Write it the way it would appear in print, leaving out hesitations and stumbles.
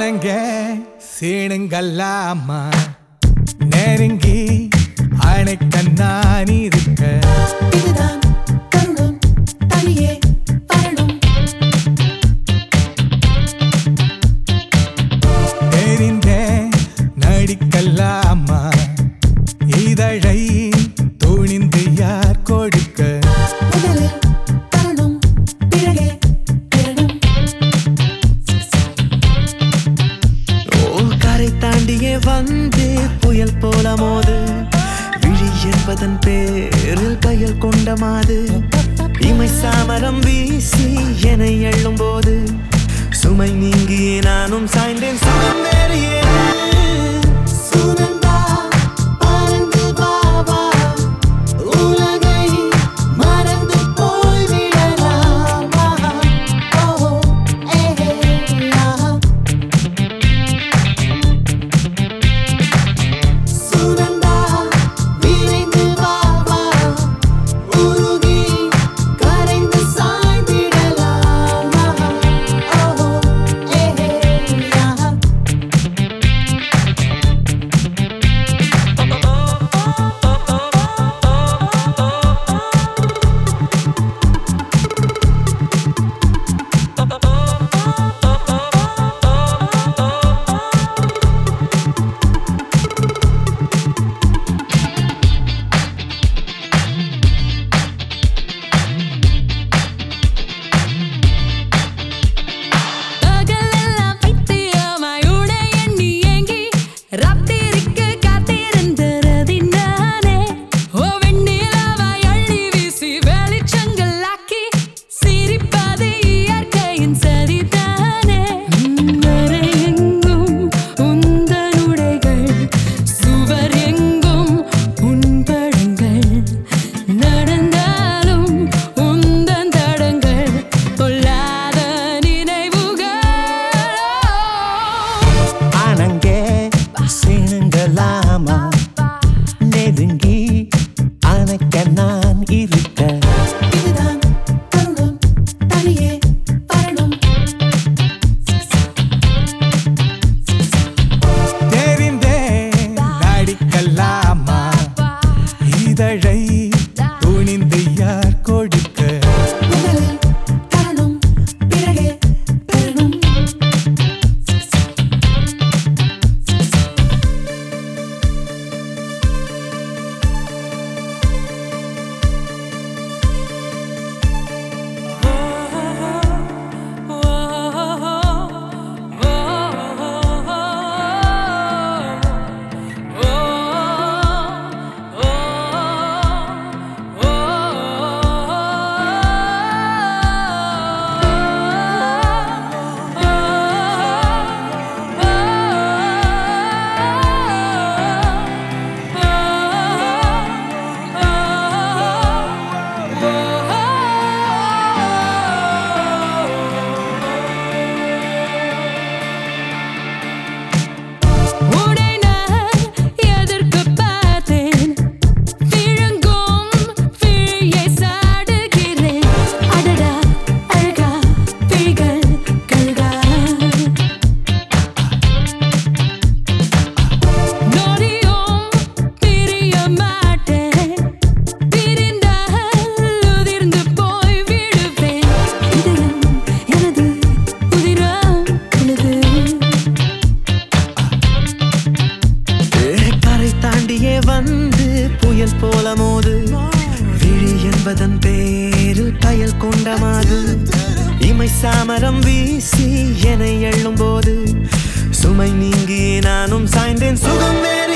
ஆனங்க சீனுங்கல்லாமா நெருங்கி அணைக்க நான் இருக்க இதுதான் தருணம் தனியே வரணும் தெரிந்த நடிக்கல்லாமா இதழை துணிந்து யார் கொடுக்க முதலில் தரணும் பிறகே பெறணும் கரை தாண்டியே வந்து புயல் போல மோது விழி என்பதன் பேரில் கையில் கொண்ட மாது இமை சாமரம் வீசி என எள்ளும் போது சுமை நீங்கி நானும் சாய்ந்தேன் சுகம் வேறு ஏது சுனந்தா பறந்து வா வா உலகை மறந்து போய்விடலாமா ஓ ஏஹே சுனந்தா விரைந்து வா வா உருகி கரைந்து சாய்ந்திடலாமா ஓ ஏஹே பகலெல்லாம் பைத்தியமாய் உடை எண்ணி ஏங்கி ராத்திரிக்கு காத்திருந்தது நானே ஓ வெண்ணிலாவாய் அள்ளி வீசி வெளிச்சங்களாக்கி சிரிப்பது இயற்கையின் சரிதானே எங்கும் உந்தன் உடைகள் சுவர் எங்கும் உன் படங்கள் நடந்தாலும் உந்தன் தடங்கள் பொல்லாத நினைவுகள் ஆனங்கே சீனுங்களாமா நெருங்கி அணைக்க நான் இருக்க இதுதான் தருணம் தனியே வரணும் தெரிந்த நடிக்கல்லாமா இதழை துணிந்து யார் கொடுக்க முதலில் தரணும் பிறகே பெறணும் உடை நான் எதற்கு பார்த்தேன் விழுங்கும் விழியை சாடுகிறேன் அடடா அழகா விழிகள் கல்கா நொடியும் பிரிய மாட்டேன் பிரிந்தால் உதிர்ந்து போய் விடுவேன் இதயம் எனது உதிரம் உனது கரை தாண்டியே வந்து புயல் போல மோது விழி என்பதன் பேரில் கையில் கொண்ட மாது இமை சாமரம் வீசி என எள்ளும் போது சுமை நீங்கி நானும் சாய்ந்தேன் சுகம் வேறு